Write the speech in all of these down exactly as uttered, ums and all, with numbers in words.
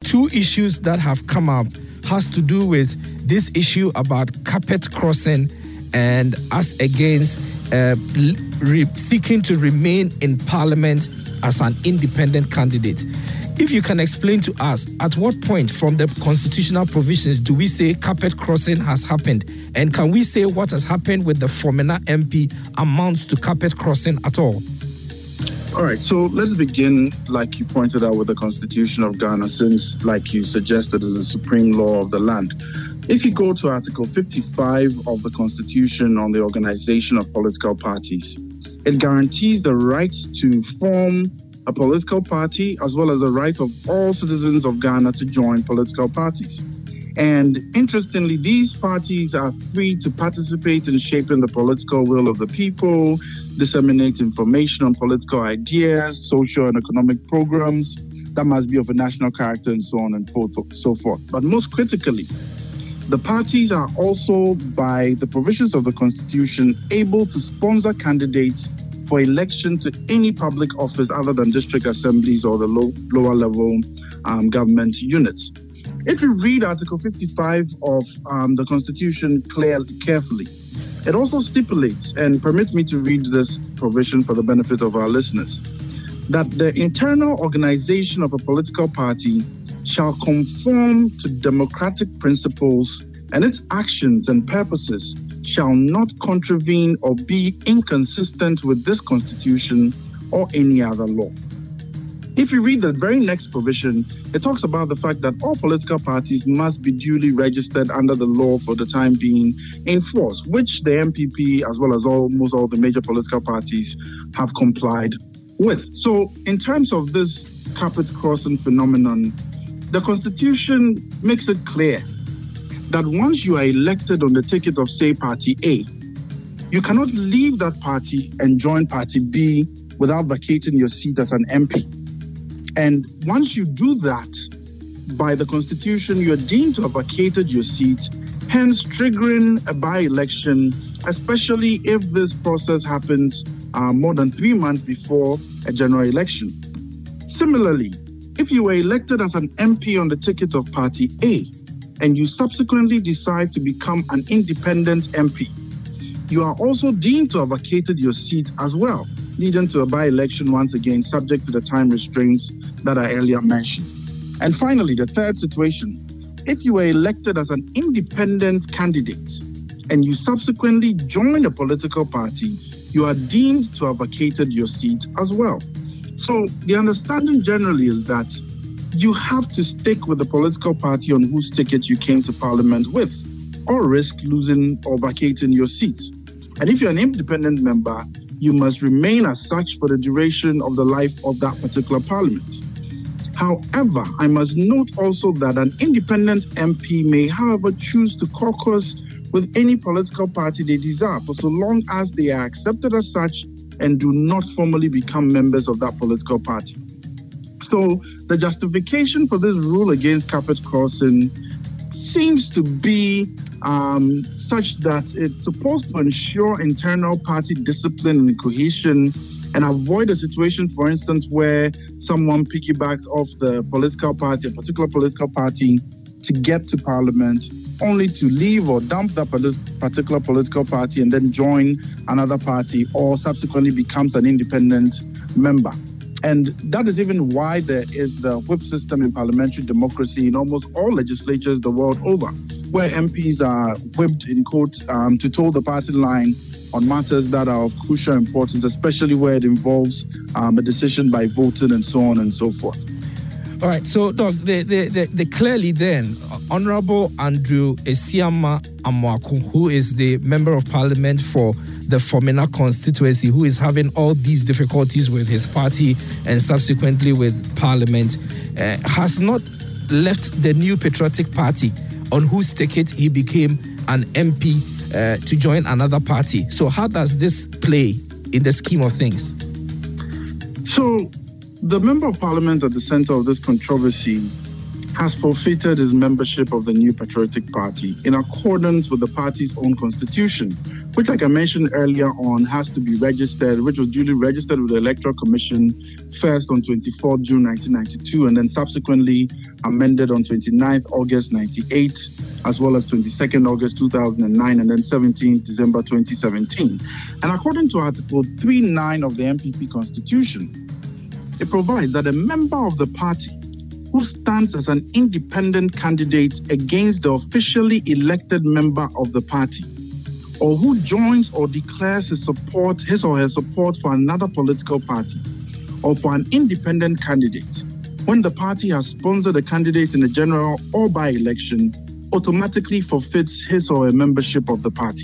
two issues that have come up has to do with this issue about carpet crossing and us against uh, re- seeking to remain in Parliament as an independent candidate. If you can explain to us, at what point from the constitutional provisions do we say carpet crossing has happened? And can we say what has happened with the Fomena M P amounts to carpet crossing at all? All right, so let's begin, like you pointed out, with the Constitution of Ghana, since, like you suggested, is the supreme law of the land. If you go to Article fifty-five of the Constitution on the organization of political parties, it guarantees the right to form a political party, as well as the right of all citizens of Ghana to join political parties. And interestingly, these parties are free to participate in shaping the political will of the people, disseminate information on political ideas, social and economic programs that must be of a national character, and so on and so forth. But most critically, the parties are also, by the provisions of the Constitution, able to sponsor candidates for election to any public office other than district assemblies or the low, lower level um, government units. If you read Article fifty-five of um, the Constitution clearly, carefully, it also stipulates, and permits me to read this provision for the benefit of our listeners, that the internal organization of a political party shall conform to democratic principles, and its actions and purposes shall not contravene or be inconsistent with this Constitution or any other law. If you read the very next provision, it talks about the fact that all political parties must be duly registered under the law for the time being in force, which the M P P, as well as almost all the major political parties, have complied with. So in terms of this carpet crossing phenomenon, the Constitution makes it clear that once you are elected on the ticket of, say, Party A, you cannot leave that party and join Party B without vacating your seat as an M P. And once you do that, by the Constitution, you are deemed to have vacated your seat, hence triggering a by-election, especially if this process happens uh, more than three months before a general election. Similarly, if you were elected as an M P on the ticket of Party A, and you subsequently decide to become an independent M P, you are also deemed to have vacated your seat as well, leading to a by-election once again, subject to the time restraints that I earlier mentioned. And finally, the third situation, if you were elected as an independent candidate and you subsequently join a political party, you are deemed to have vacated your seat as well. So the understanding generally is that you have to stick with the political party on whose ticket you came to Parliament with, or risk losing or vacating your seat. And if you're an independent member, you must remain as such for the duration of the life of that particular Parliament. However, I must note also that an independent M P may, however, choose to caucus with any political party they desire, for so long as they are accepted as such and do not formally become members of that political party. So the justification for this rule against carpet crossing seems to be um, such that it's supposed to ensure internal party discipline and cohesion and avoid a situation, for instance, where someone piggybacked off the political party, a particular political party, to get to Parliament, only to leave or dump that particular political party and then join another party, or subsequently becomes an independent member. And that is even why there is the whip system in parliamentary democracy in almost all legislatures the world over, where M Ps are whipped, in quotes, um, to toe the party line on matters that are of crucial importance, especially where it involves um, a decision by voting and so on and so forth. All right, so, Doc, the, the, the, the clearly then, Honorable Andrew Esiama Amoako, who is the Member of Parliament for the Fomena constituency, who is having all these difficulties with his party and subsequently with Parliament, uh, has not left the New Patriotic Party, on whose ticket he became an M P uh, to join another party. So how does this play in the scheme of things? So the Member of Parliament at the center of this controversy has forfeited his membership of the New Patriotic Party in accordance with the party's own constitution, which, like I mentioned earlier on, has to be registered, which was duly registered with the Electoral Commission first on twenty-fourth of June nineteen ninety-two, and then subsequently amended on twenty-ninth August ninety-eight, as well as twenty-second August two thousand nine, and then seventeenth December twenty seventeen. And according to Article three nine of the M P P Constitution, it provides that a member of the party who stands as an independent candidate against the officially elected member of the party, or who joins or declares his support, his or her support for another political party or for an independent candidate, when the party has sponsored a candidate in a general or by-election, automatically forfeits his or her membership of the party.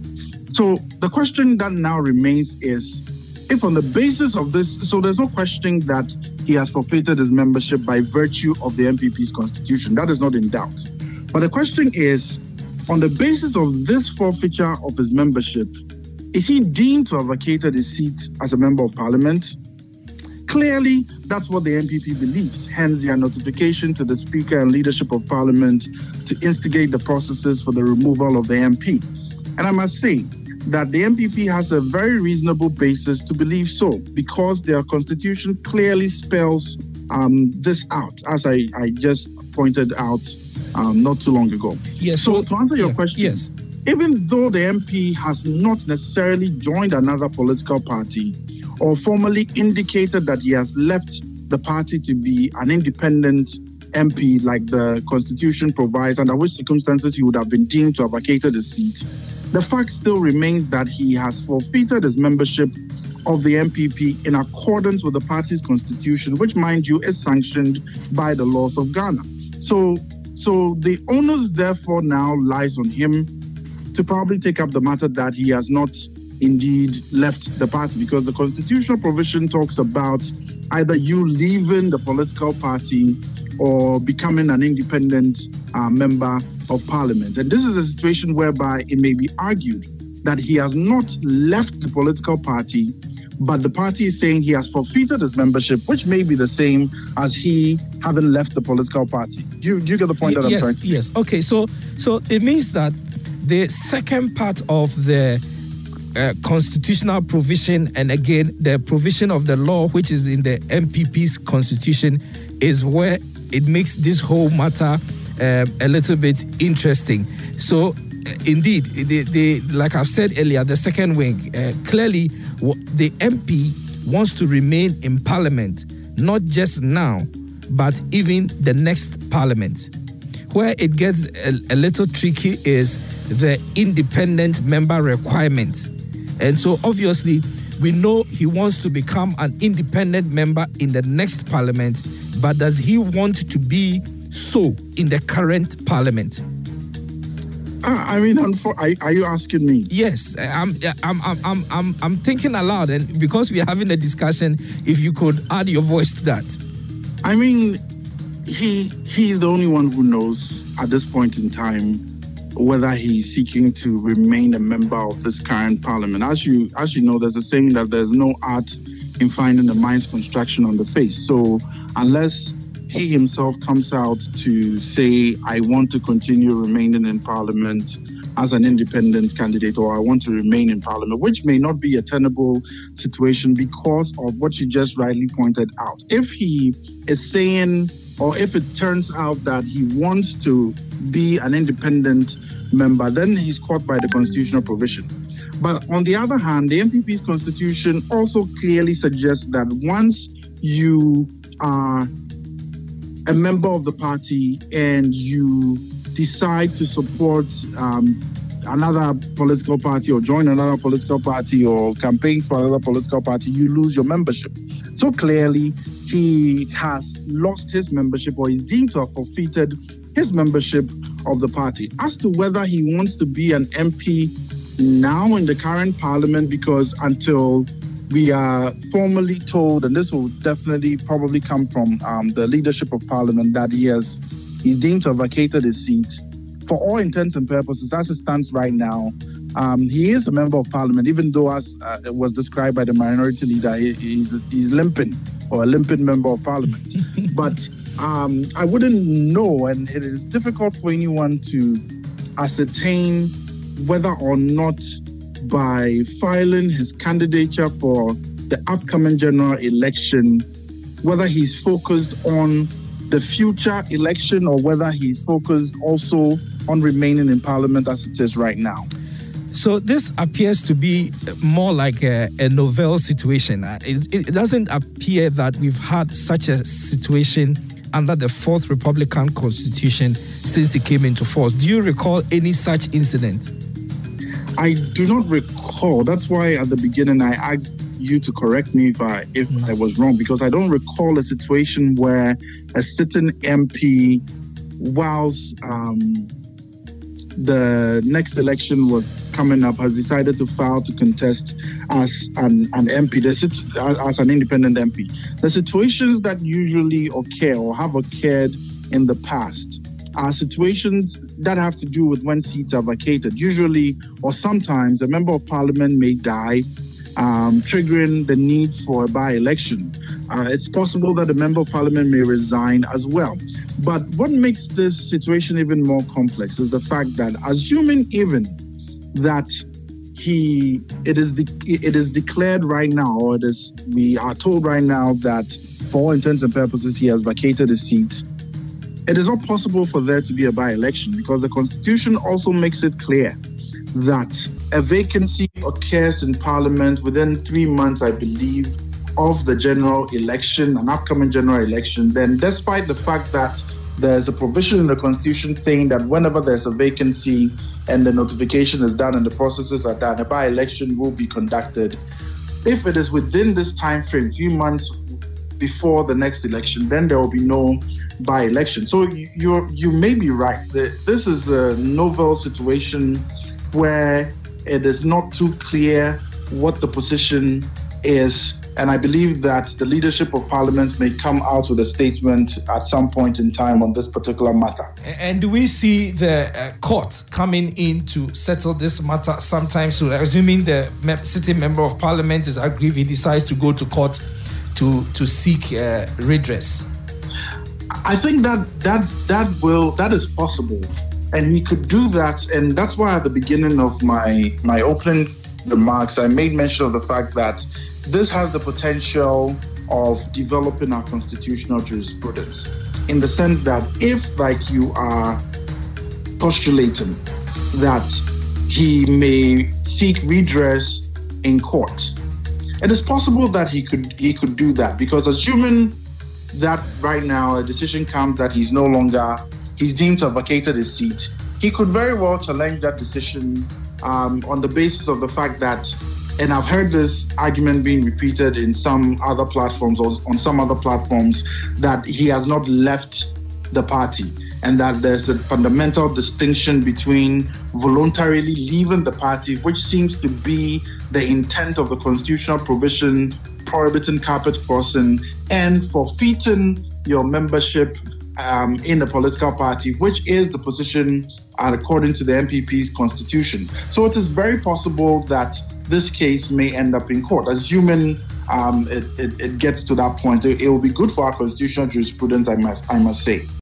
So the question that now remains is, if on the basis of this, so there's no questioning that he has forfeited his membership by virtue of the M P P's constitution. That is not in doubt. But the question is, on the basis of this forfeiture of his membership, is he deemed to have vacated his seat as a member of parliament? Clearly, that's what the M P P believes. Hence, their notification to the Speaker and leadership of Parliament to instigate the processes for the removal of the M P. And I must say that the M P P has a very reasonable basis to believe so, because their constitution clearly spells um, this out, as I, I just pointed out um, not too long ago. Yes. So, so to answer your yeah, question, yes. Even though the M P has not necessarily joined another political party or formally indicated that he has left the party to be an independent M P like the Constitution provides, under which circumstances he would have been deemed to have vacated his seat, the fact still remains that he has forfeited his membership of the M P P in accordance with the party's constitution, which, mind you, is sanctioned by the laws of Ghana. So, so the onus therefore now lies on him to probably take up the matter that he has not indeed left the party, because the constitutional provision talks about either you leaving the political party or becoming an independent uh, member of parliament. And this is a situation whereby it may be argued that he has not left the political party, but the party is saying he has forfeited his membership, which may be the same as he having left the political party. Do you, do you get the point y- that yes, I'm trying to Yes, okay. So, so it means that the second part of the uh, constitutional provision, and again, the provision of the law, which is in the M P P's constitution, is where it makes this whole matter uh, a little bit interesting. So, uh, indeed, the, the, like I've said earlier, the second wing, uh, clearly w- the M P wants to remain in parliament, not just now, but even the next parliament. Where it gets a, a little tricky is the independent member requirement. And so obviously, we know he wants to become an independent member in the next parliament, but does he want to be so in the current parliament? Uh, I mean, are, are you asking me? Yes, I'm, I'm, I'm, I'm, I'm, I'm thinking aloud, and because we're having a discussion, if you could add your voice to that. I mean, he he's the only one who knows at this point in time whether he's seeking to remain a member of this current parliament. As you as you know, there's a saying that there's no art in finding the mind's construction on the face. So unless he himself comes out to say, I want to continue remaining in parliament as an independent candidate, or I want to remain in parliament, which may not be a tenable situation because of what you just rightly pointed out. If he is saying, or if it turns out that he wants to be an independent member, then he's caught by the constitutional provision. But on the other hand, the M P P's constitution also clearly suggests that once you are a member of the party and you decide to support um, another political party or join another political party or campaign for another political party, you lose your membership. So clearly, he has lost his membership, or is deemed to have forfeited his membership of the party. As to whether he wants to be an M P now in the current parliament, because until we are formally told, and this will definitely probably come from um, the leadership of parliament, that he has he's deemed to have vacated his seat. For all intents and purposes, as it stands right now, um, he is a member of parliament, even though, as uh, it was described by the minority leader, he, he's, he's limping, or a limping member of parliament. But um, I wouldn't know, and it is difficult for anyone to ascertain whether or not by filing his candidature for the upcoming general election, whether he's focused on the future election or whether he's focused also on remaining in Parliament as it is right now. So this appears to be more like a, a novel situation. It, it doesn't appear that we've had such a situation under the fourth Republican Constitution since it came into force. Do you recall any such incident? I do not recall. That's why at the beginning I asked you to correct me if I if mm. I was wrong, because I don't recall a situation where a sitting M P, whilst um, the next election was coming up, has decided to file to contest as an, an M P, as, as an independent M P. The situations that usually occur or have occurred in the past are situations that have to do with when seats are vacated. Usually, or sometimes, a member of parliament may die, um, triggering the need for a by-election. Uh, it's possible that a member of parliament may resign as well. But what makes this situation even more complex is the fact that, assuming even that he, it is de- it is declared right now, or it is, we are told right now that for all intents and purposes he has vacated his seat, it is not possible for there to be a by-election because the Constitution also makes it clear that a vacancy occurs in Parliament within three months, I believe, of the general election, an upcoming general election. Then, despite the fact that there's a provision in the Constitution saying that whenever there's a vacancy and the notification is done and the processes are done, a by-election will be conducted. If it is within this time frame, few months before the next election, then there will be no by-election. So you you may be right. This is a novel situation where it is not too clear what the position is. And I believe that the leadership of Parliament may come out with a statement at some point in time on this particular matter. And do we see the uh, court coming in to settle this matter sometime soon? Assuming the me- sitting member of Parliament is aggrieved, he decides to go to court to to seek uh, redress. I think that that that will that is possible, and he could do that. And that's why at the beginning of my my opening remarks, I made mention of the fact that this has the potential of developing our constitutional jurisprudence, in the sense that if, like you are postulating, that he may seek redress in court, it is possible that he could he could do that, because assuming that right now a decision comes that he's no longer, he's deemed to have vacated his seat, he could very well challenge that decision um, on the basis of the fact that, and I've heard this argument being repeated in some other platforms or on some other platforms, that he has not left the party and that there's a fundamental distinction between voluntarily leaving the party, which seems to be the intent of the constitutional provision prohibiting carpet crossing, and forfeiting your membership um, in the political party, which is the position uh, according to the M P P's constitution. So it is very possible that this case may end up in court. Assuming um, it, it, it gets to that point, it, it will be good for our constitutional jurisprudence, I must, I must say.